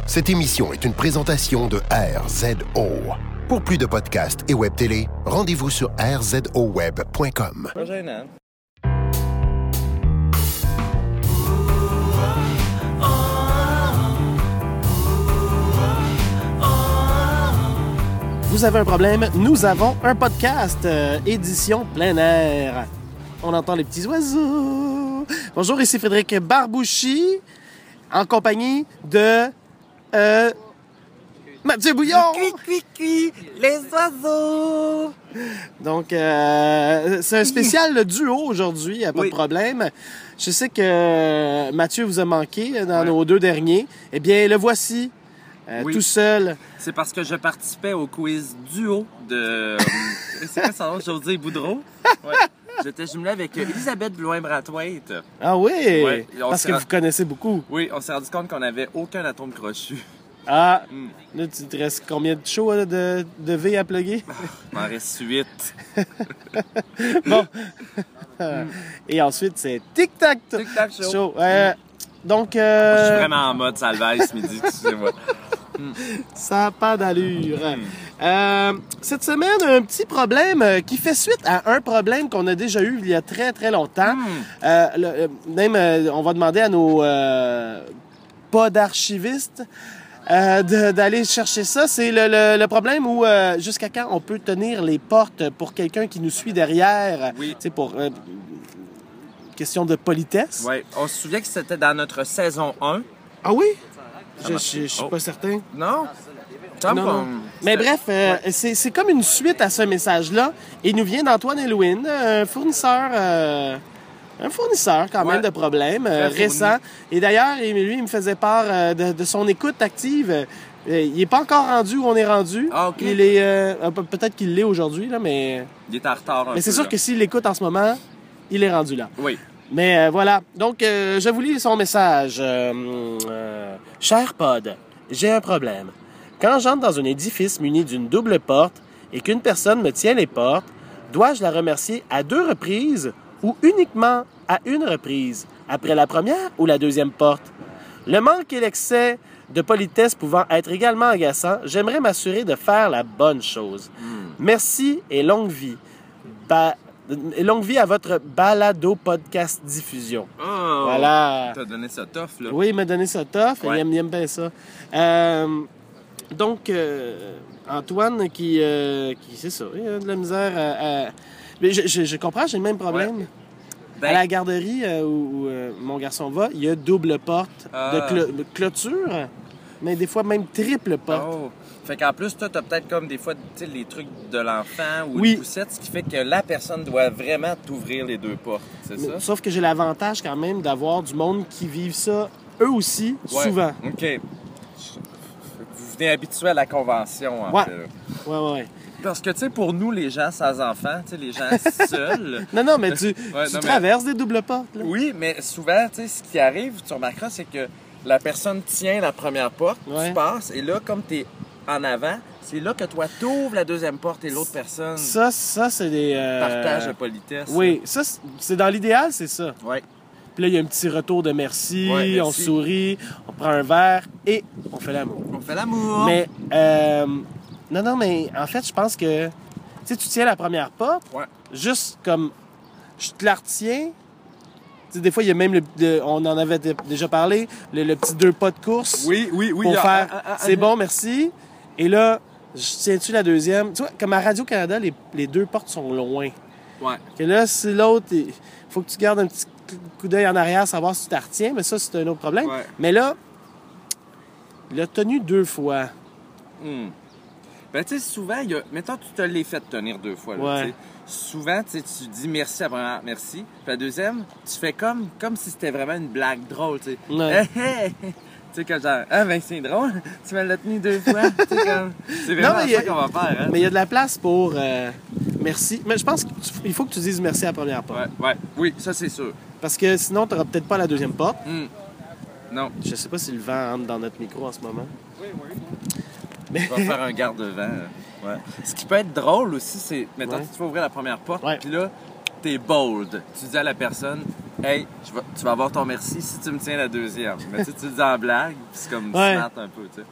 Cette émission est une présentation de RZO. Pour plus de podcasts et web télé, rendez-vous sur rzoweb.com. Pas gênant. Vous avez un problème, nous avons un podcast, édition plein air. On entend les petits oiseaux. Bonjour, ici Frédéric Barbouchi, en compagnie de Mathieu Bouillon. Cui, les oiseaux. Donc, c'est un spécial duo aujourd'hui, pas de problème. Je sais que Mathieu vous a manqué dans nos deux derniers. Eh bien, le voici. Tout seul. C'est parce que je participais au quiz duo de... c'est quoi son nom? José Boudreau? Ouais. J'étais jumelé avec Elisabeth Blouin-Brathwaite. Ah oui? Ouais. Parce que vous connaissez beaucoup. Oui, on s'est rendu compte qu'on n'avait aucun atome crochu. Ah! Là, tu te restes combien de shows de V à plugger? Il m'en reste 8. Bon. Et ensuite, c'est Tic-Tac Show. Donc, Je suis vraiment en mode salvaille ce midi, excusez-moi. Ça n'a pas d'allure. Cette semaine, un petit problème qui fait suite à un problème qu'on a déjà eu il y a très, très longtemps. On va demander à nos podarchivistes d'aller chercher ça. C'est le problème où jusqu'à quand on peut tenir les portes pour quelqu'un qui nous suit derrière. Oui. C'est pour... question de politesse. Oui, on se souvient que c'était dans notre saison 1. Ah oui? Je suis pas certain. Non? Non. Mais bref, c'est comme une suite à ce message-là. Et il nous vient d'Antoine Elouine, un fournisseur quand même de problèmes récent. Et d'ailleurs, lui, il me faisait part de son écoute active. Il n'est pas encore rendu où on est rendu. Ah, OK. Il est, peut-être qu'il l'est aujourd'hui, là, mais... Il est en retard Mais c'est sûr que s'il l'écoute en ce moment, il est rendu là. Oui. Mais voilà. Donc, je vous lis son message. Cher Pod, j'ai un problème. Quand j'entre dans un édifice muni d'une double porte et qu'une personne me tient les portes, dois-je la remercier à 2 reprises ou uniquement à 1 reprise, après la première ou la deuxième porte? Le manque et l'excès de politesse pouvant être également agaçant, j'aimerais m'assurer de faire la bonne chose. Merci et longue vie. Longue vie à votre balado podcast diffusion. Oh, voilà. T'as donné ça tough, là. Oui, il m'a donné ça tough. Ouais. Il aime bien ça. Donc, Antoine qui c'est ça, il a de la misère à... Mais je comprends, j'ai le même problème. Ouais. À la garderie où mon garçon va, il y a double porte de clôture, mais des fois même triple porte. Oh. Fait qu'en plus, toi, t'as peut-être comme des fois, tu sais, les trucs de l'enfant ou Oui. les poussettes, ce qui fait que la personne doit vraiment t'ouvrir les 2 portes, c'est ça? Sauf que j'ai l'avantage quand même d'avoir du monde qui vivent ça, eux aussi, souvent. OK. Vous venez habitué à la convention, en fait. Ouais. Parce que, tu sais, pour nous, les gens sans enfants, tu sais, les gens seuls... Non, mais tu traverses des doubles portes, là. Oui, mais souvent, tu sais, ce qui arrive, tu remarqueras, c'est que la personne tient la première porte, tu passes, et là, comme t'es en avant, c'est là que toi, t'ouvres la deuxième porte et l'autre personne... Ça, c'est des... Partage de politesse. Oui, ça, c'est dans l'idéal, c'est ça. Oui. Puis là, il y a un petit retour de merci, merci. On sourit, on prend un verre et on fait l'amour. On fait l'amour. Mais, non, mais en fait, je pense que, tu sais, tu tiens la première porte, juste comme, je te la retiens. Tu sais, des fois, il y a même, on en avait déjà parlé, le petit 2 pas de course. Oui. Pour faire, c'est bon, merci. Et là, je tiens-tu la deuxième? Tu vois, comme à Radio-Canada, les 2 portes sont loin. Ouais. Et là, si l'autre, il faut que tu gardes un petit coup d'œil en arrière, savoir si tu t'en retiens, mais ça, c'est un autre problème. Ouais. Mais là, il a tenu 2 fois. Ben, tu sais, souvent, mettons, tu te l'es fait tenir 2 fois. Là, t'sais. Souvent, tu dis merci à la première, merci. Puis la deuxième, tu fais comme si c'était vraiment une blague drôle, tu sais. Ouais. Tu sais, comme genre, ben c'est drôle, tu me l'as tenu 2 fois. C'est vraiment ça qu'on va faire. Hein? Mais il y a de la place pour merci. Mais je pense qu'il faut que tu dises merci à la première porte. Oui, ça c'est sûr. Parce que sinon, tu n'auras peut-être pas la deuxième porte. Non. Je sais pas si le vent entre dans notre micro en ce moment. Oui. Mais... On va faire un garde-vent. Ouais. Ce qui peut être drôle aussi, c'est, mettons, tu vas ouvrir la première porte, puis là, t'es bold. Tu dis à la personne, hey, tu vas avoir ton merci si tu me tiens la deuxième. Mais tu le dis en blague, puis c'est comme smart un peu, tu sais.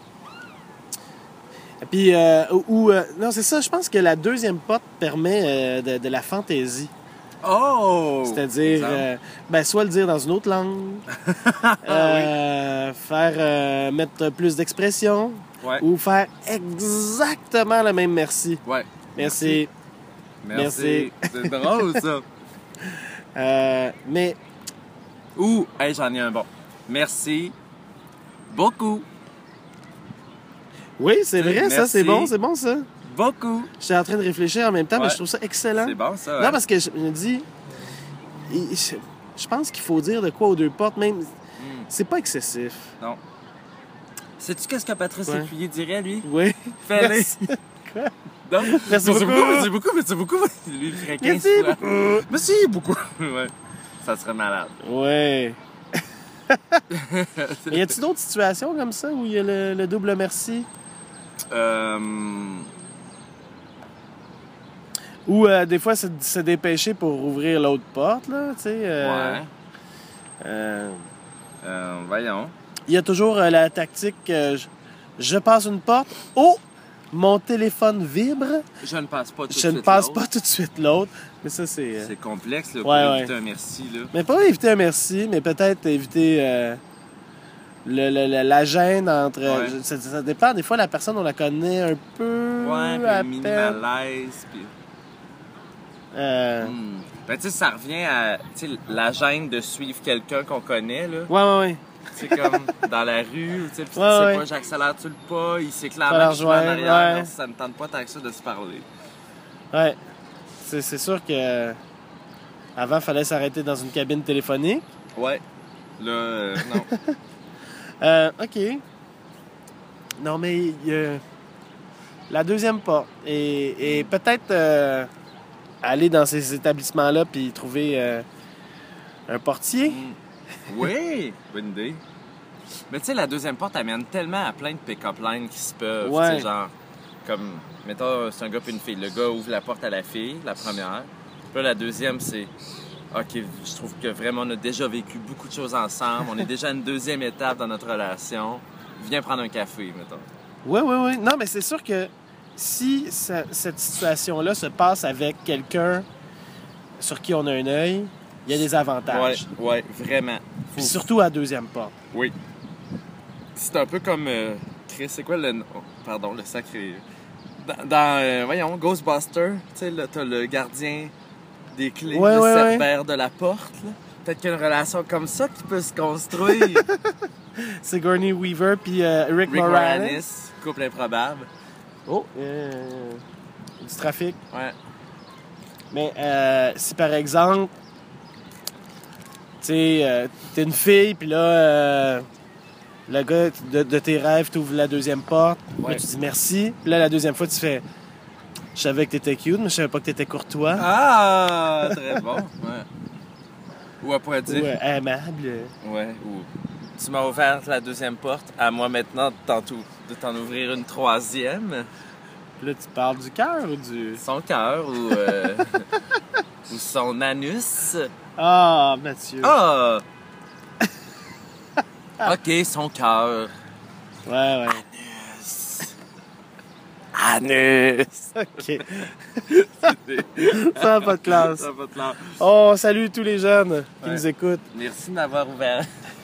Puis, non, c'est ça, je pense que la deuxième porte permet de la fantaisie. Oh! C'est-à-dire, soit le dire dans une autre langue, faire mettre plus d'expression, ou faire exactement le même merci. Ouais. Merci. Merci. C'est drôle, ça. Mais... Ou, hey, j'en ai un bon. Merci beaucoup. Oui, c'est vrai, merci. Ça, c'est bon, ça. Beaucoup. J'étais en train de réfléchir en même temps, mais je trouve ça excellent. C'est bon, ça. Non, parce que je me dis... Je pense qu'il faut dire de quoi aux deux portes, même... C'est pas excessif. Non. Sais-tu qu'est-ce que Patrice Lécuyer dirait, lui? Oui. Fais-le. Quoi? Non? Merci beaucoup. Merci beaucoup. Lui, il ferait 15 fois. Merci beaucoup. Ouais. Ça serait malade. Ouais. Y a-t-il d'autres situations comme ça où il y a le double merci? Ou des fois, se dépêcher pour ouvrir l'autre porte, là, tu sais. Voyons. Il y a toujours la tactique je passe une porte. Oh! Mon téléphone vibre. Je ne passe pas tout de suite. Je ne passe pas tout de suite l'autre. Mais ça, c'est. C'est complexe, là, pour éviter un merci, là. Mais pas éviter un merci, mais peut-être éviter la gêne entre. Ça dépend. Des fois, la personne, on la connaît un peu. Ouais, puis à mini peine. malaise, puis. Ben, tu sais, ça revient à la gêne de suivre quelqu'un qu'on connaît, là. Ouais. C'est comme dans la rue, tu sais, pis pas, j'accélère-tu le pas, il sait clairement que je suis en arrière, donc ça ne tente pas tant que ça de se parler. Ouais. C'est sûr que avant, il fallait s'arrêter dans une cabine téléphonique. Ouais. Là, non. OK. Non, mais la deuxième porte. Et peut-être aller dans ces établissements-là puis trouver un portier. Oui, bonne idée. Mais tu sais, la deuxième porte amène tellement à plein de pick-up lines qui se peuvent. Ouais. Tu sais, genre, comme, mettons, c'est un gars puis une fille. Le gars ouvre la porte à la fille, la première. Puis là, la deuxième, c'est, OK, je trouve que vraiment, on a déjà vécu beaucoup de choses ensemble. On est déjà à une deuxième étape dans notre relation. Viens prendre un café, mettons. Oui. Non, mais c'est sûr que si cette situation-là se passe avec quelqu'un sur qui on a un œil, il y a des avantages. Ouais, vraiment. Puis surtout à la deuxième porte. Oui. C'est un peu comme... Chris, c'est quoi le nom? Pardon, le sacré... Voyons, Ghostbuster, tu sais, là, t'as le gardien des clés, le cerbère de la porte, là. Peut-être qu'il y a une relation comme ça qui peut se construire. Sigourney Weaver puis Rick Moranis. Couple improbable. Oh, du trafic. Ouais. Mais si par exemple, tu sais, t'es une fille, puis là, le gars de tes rêves t'ouvre la deuxième porte, là, tu dis merci, puis là, la deuxième fois, tu fais je savais que t'étais cute, mais je savais pas que t'étais courtois. Ah, très bon. Ouais. Ou elle pourrait dire. Ou aimable. Ouais, ou tu m'as ouvert la deuxième porte, à moi maintenant de t'en ouvrir une troisième. Là, tu parles du cœur ou du... Son cœur ou, ou son anus. Ah, Mathieu. Ah! OK, son cœur. Ouais. Anus! OK. Ça n'a pas de classe. Oh, salut tous les jeunes qui nous écoutent. Merci de m'avoir ouvert.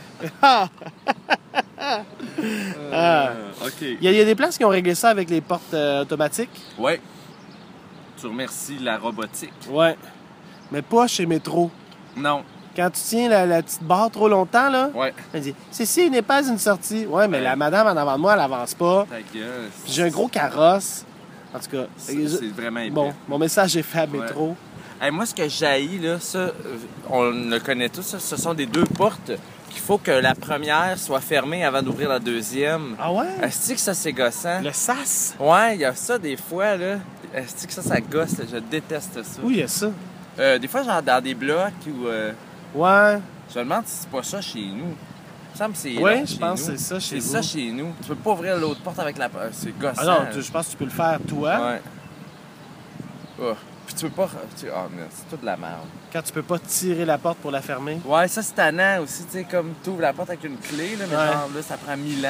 OK. Il y a des places qui ont réglé ça avec les portes automatiques. Ouais. Tu remercies la robotique. Ouais. Mais pas chez Métro. Non. Quand tu tiens la petite barre trop longtemps, là, elle dit « Ceci n'est pas une sortie. » Ouais, mais la madame en avant de moi, elle avance pas. Ta gueule. J'ai un gros carrosse. En tout cas, c'est vraiment épais. Bon, mon message est fait à Métro. Hey, moi, ce que j'haïs, là, ça, on le connaît tous, ça, ce sont des deux portes qu'il faut que la première soit fermée avant d'ouvrir la deuxième. Ah ouais? Est-ce que ça, c'est gossant? Le sas? Ouais, il y a ça des fois, là. Est-ce que ça gosse? Là? Je déteste ça. Oui, il y a ça. Des fois, genre dans des blocs ou... Ouais. Je me demande si c'est pas ça chez nous. Il me semble que c'est ouais, je pense que c'est ça chez vous. C'est ça chez nous. Tu peux pas ouvrir l'autre porte avec la... C'est gossant. Ah non, je pense que tu peux le faire toi. Ouais. Oh. Puis tu peux pas... mais c'est toute de la merde. Quand tu peux pas tirer la porte pour la fermer. Ouais, ça, c'est tannant aussi, tu sais, comme tu ouvres la porte avec une clé, là, mais Ouais. genre, là, ça prend 1000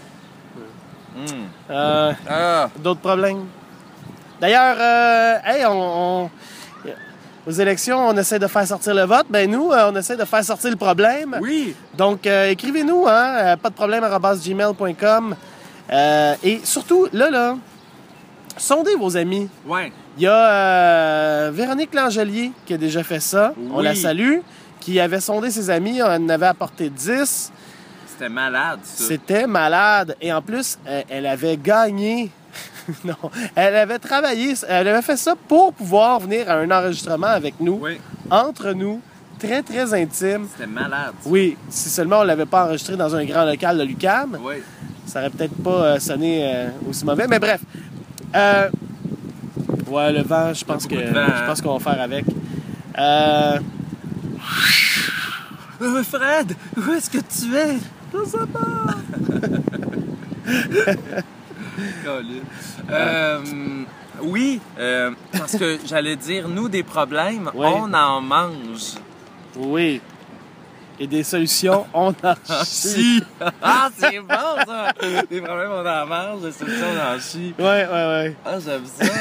ans, là. D'autres problèmes? D'ailleurs, hey, aux élections, on essaie de faire sortir le vote. Ben nous, on essaie de faire sortir le problème. Oui! Donc, écrivez-nous, hein, pas de problème, @gmail.com. Et surtout, là, sondez vos amis. Ouais. Il y a Véronique Langelier qui a déjà fait ça. Oui. On la salue. Qui avait sondé ses amis. On en avait apporté 10. C'était malade, ça. C'était malade. Et en plus, elle avait gagné. Non, elle avait travaillé. Elle avait fait ça pour pouvoir venir à un enregistrement avec nous. Oui. Entre nous. Très, très intime. C'était malade. Ça. Oui, si seulement on l'avait pas enregistré dans un grand local de l'UQAM, Oui. ça aurait peut-être pas sonné aussi mauvais. Mais bref. Ouais, le vent, je pense beaucoup de vent, hein? qu'on va faire avec. Fred, où est-ce que tu es? Je sais pas. Oui, parce que j'allais dire, nous, des problèmes, Oui. on en mange. Oui. Et des solutions, on en chie. Ah, c'est bon, ça! Des problèmes, on en mange, des solutions, on en chie. Ouais. Ah, j'aime ça.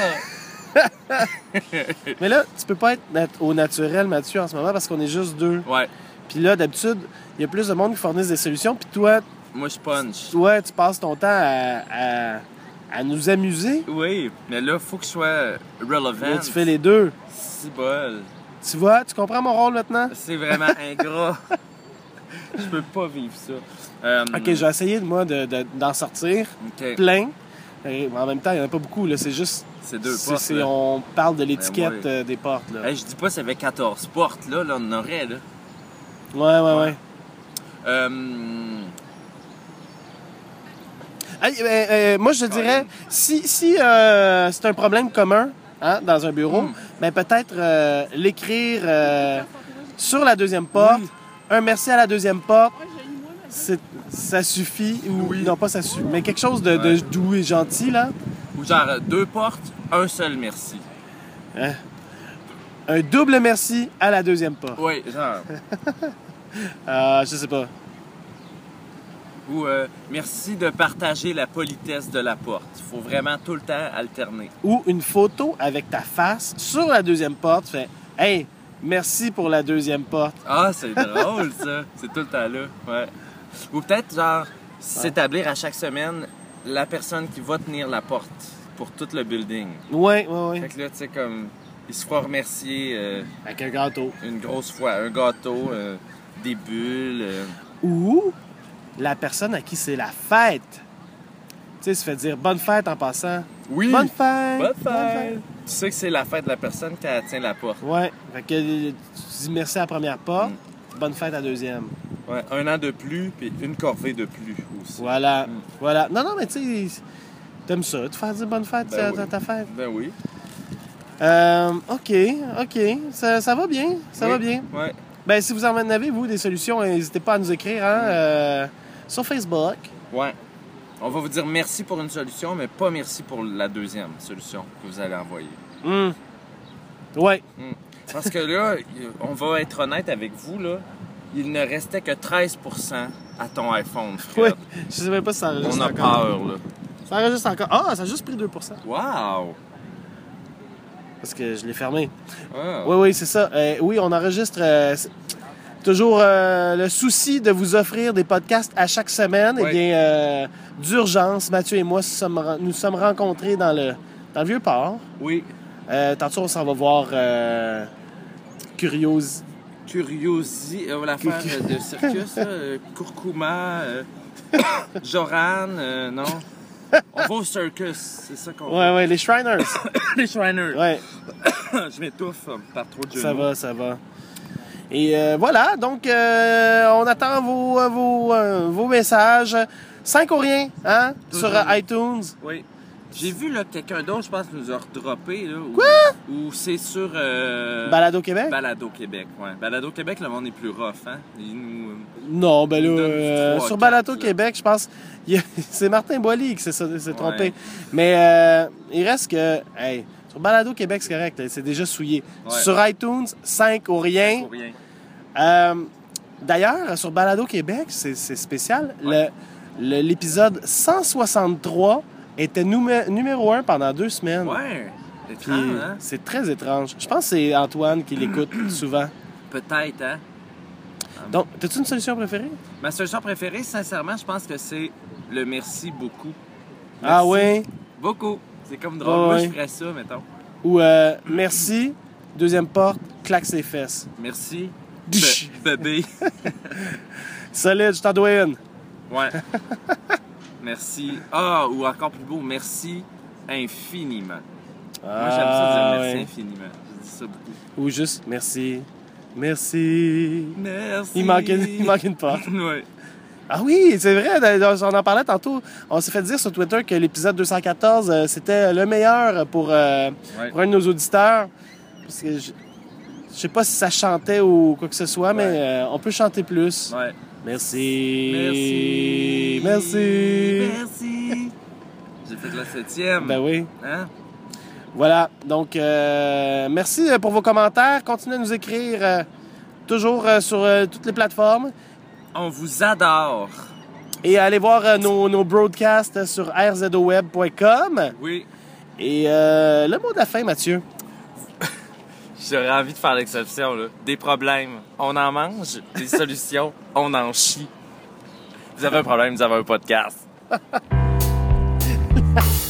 Mais là, tu peux pas être au naturel, Mathieu, en ce moment, parce qu'on est juste deux. Ouais. Puis là, d'habitude, il y a plus de monde qui fournissent des solutions. Puis toi, Moi, je punch. tu passes ton temps à nous amuser. Oui, mais là, faut que je sois relevant. Là, tu fais les deux. C'est bol. Tu vois, tu comprends mon rôle maintenant? C'est vraiment ingrat. Je peux pas vivre ça. OK, je vais essayer, moi, d'en sortir OK. plein. Et en même temps, il n'y en a pas beaucoup. Là. C'est juste... C'est deux portes, là. On parle de l'étiquette Ben, ouais. des portes. Là. Hey, je dis pas s'il y avait 14 portes, là, on en aurait, là. Ouais. Hey, moi, je dirais, si c'est un problème commun dans un bureau, ben peut-être l'écrire sur la deuxième porte. Oui. Un merci à la deuxième porte. Ça suffit. Ou, Oui. Non, pas ça suffit. Mais quelque chose de doux et gentil, là. Ou genre, deux portes, un seul merci. Hein? Un double merci à la deuxième porte. Oui, genre. Je sais pas. Ou merci de partager la politesse de la porte. Il faut vraiment tout le temps alterner. Ou une photo avec ta face sur la deuxième porte. Tu fais « Hey, merci pour la deuxième porte. Ah, c'est drôle, ça. C'est tout le temps là. Ouais. Ou peut-être, genre, s'établir à chaque semaine la personne qui va tenir la porte pour tout le building. » Ouais. Fait que là, tu sais, comme, il se fera remercier Avec un gâteau. une grosse fois. Un gâteau, des bulles. Ou la personne à qui c'est la fête. Tu sais, se fait dire « Bonne fête » en passant. Oui! Bonne fête! Bonne fête! Tu sais que c'est la fête de la personne qui tient la porte. Ouais. Fait que tu dis merci à la première porte. Bonne fête à la deuxième. Ouais, 1 an de plus, puis une corvée de plus aussi. Voilà. Voilà. Non, mais tu sais, t'aimes ça, te faire dire bonne fête Ben à oui. ta fête. Ben oui. OK. Ça va bien. Ça va bien. Ouais. Ben, si vous en avez, vous, des solutions, n'hésitez pas à nous écrire sur Facebook. Ouais. On va vous dire merci pour une solution, mais pas merci pour la deuxième solution que vous allez envoyer. Ouais. Parce que là, on va être honnête avec vous, là, il ne restait que 13% à ton iPhone, Fred. Oui. Je sais même pas si ça enregistre On a encore. peur, là. Ça enregistre encore. Ah, ça a juste pris 2%. Wow! Parce que je l'ai fermé. Ah. Oui, c'est ça. Oui, on enregistre toujours le souci de vous offrir des podcasts à chaque semaine. Oui. Eh bien, d'urgence, Mathieu et moi nous sommes rencontrés dans le Vieux-Port. Oui. Tantôt, on s'en va voir Curiosité. L'affaire de circus, là, Kurkuma, Joran, non? On va au circus, c'est ça qu'on va. Ouais, les Shriners. Les Shriners. Ouais, Je m'étouffe par trop de genoux. ça va. Et voilà, donc on attend vos messages. 5 ou rien, hein, sur iTunes. Oui. J'ai vu là, quelqu'un d'autre, je pense, nous a redroppé. Là, Quoi? Ou c'est sur... Balado Québec? Balado Québec, ouais. Balado Québec, le monde est plus rough, hein? Il nous... Non, ben Il donne là, du 3, sur 4, Balado là. Québec, je pense, c'est Martin Boily qui s'est trompé. Mais il reste que, hey, Sur Balado Québec, c'est correct. C'est déjà souillé. Ouais. Sur iTunes, 5 ou rien. Pour rien. D'ailleurs, sur Balado Québec, c'est spécial. Ouais. L'épisode 163 était numéro 1 pendant 2 semaines. Ouais. Étrange, hein? C'est très étrange. Je pense que c'est Antoine qui l'écoute souvent. Peut-être, hein? Donc, as-tu une solution préférée? Ma solution préférée, sincèrement, je pense que c'est le merci beaucoup. Merci. Ah oui? Beaucoup. C'est comme drôle. Moi, je ferais ça, mettons. Ou merci, deuxième porte, claque ses fesses. Merci. Bébé. Solide, je t'en dois une. Ouais. Merci. Ah, ou encore plus beau, merci infiniment. Moi, j'aime ça dire merci infiniment. Je dis ça beaucoup. Ou juste merci. Merci. Merci. Il manque une porte. Ouais. Ah oui, c'est vrai, on en parlait tantôt. On s'est fait dire sur Twitter que l'épisode 214, c'était le meilleur pour un de nos auditeurs. Parce que je sais pas si ça chantait ou quoi que ce soit, mais on peut chanter plus. Ouais. Merci. Merci. Merci. Merci. J'ai fait la 7e. Ben oui. Hein? Voilà. Donc, merci pour vos commentaires. Continuez à nous écrire toujours sur toutes les plateformes. On vous adore. Et allez voir nos broadcasts sur rzoweb.com. Oui. Et le mot de la fin, Mathieu. J'aurais envie de faire l'exception, là. Des problèmes, on en mange. Des solutions, on en chie. Vous avez un problème, vous avez un podcast.